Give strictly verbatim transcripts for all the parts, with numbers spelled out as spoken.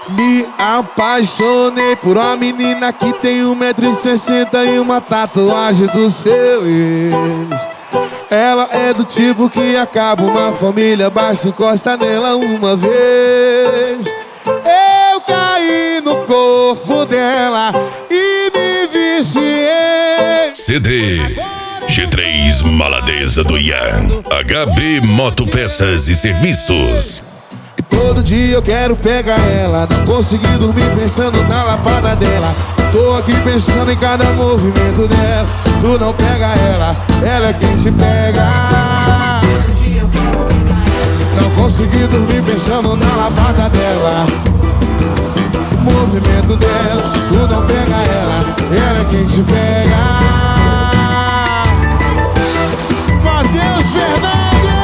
Me apaixonei por uma menina que tem um metro e sessenta e uma tatuagem do seu ex. Ela é do tipo que acaba uma família, basta encostar nela uma vez. Eu caí no corpo dela e me viciei. C D G três Maladeza do Ian, H B Motopeças e Serviços. Todo dia eu quero pegar ela, não consegui dormir pensando na lapada dela. Tô aqui pensando em cada movimento dela. Tu não pega ela, ela é quem te pega. Não consegui dormir pensando na lapada dela. Movimento dela, tu não pega ela, ela é quem te pega. Matheus Fernandes!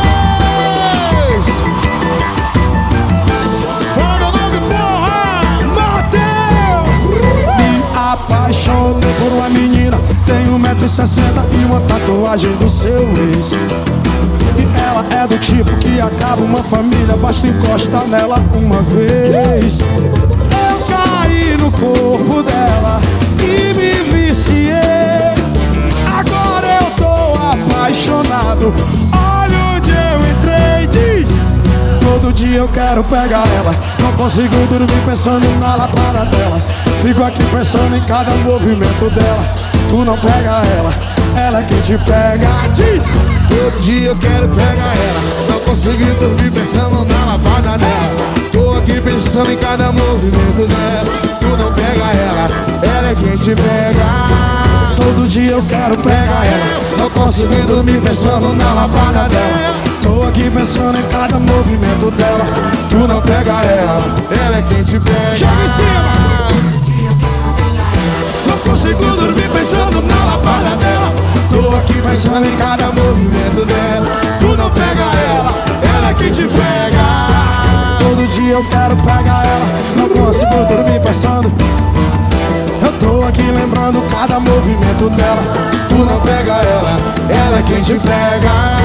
Apaixonei por uma menina, tem um metro e sessenta e uma tatuagem do seu ex. E ela é do tipo que acaba uma família, basta encostar nela uma vez. Eu caí no corpo dela e me viciei. Agora eu tô apaixonado, olha onde eu entrei, diz. Todo dia eu quero pegar ela, não consigo dormir pensando na lapada dela. Fico aqui pensando em cada movimento dela. Tu não pega ela, ela é quem te pega, diz. Todo dia eu quero pegar ela, não consigo dormir pensando na lapada dela. Tô aqui pensando em cada movimento dela. Tu não pega ela, ela é quem te pega. Todo dia eu quero pegar ela, não consigo dormir pensando na lapada dela. Tô aqui pensando em cada movimento dela. Tu não pega ela, ela é quem te pega. Joga em cima! Não consigo dormir pensando na lapada dela. Tô aqui pensando em cada movimento dela. Tu não pega ela, ela é quem te pega. Todo dia eu quero pegar ela, não consigo dormir pensando. Eu tô aqui lembrando cada movimento dela. Tu não pega ela, ela é quem te pega.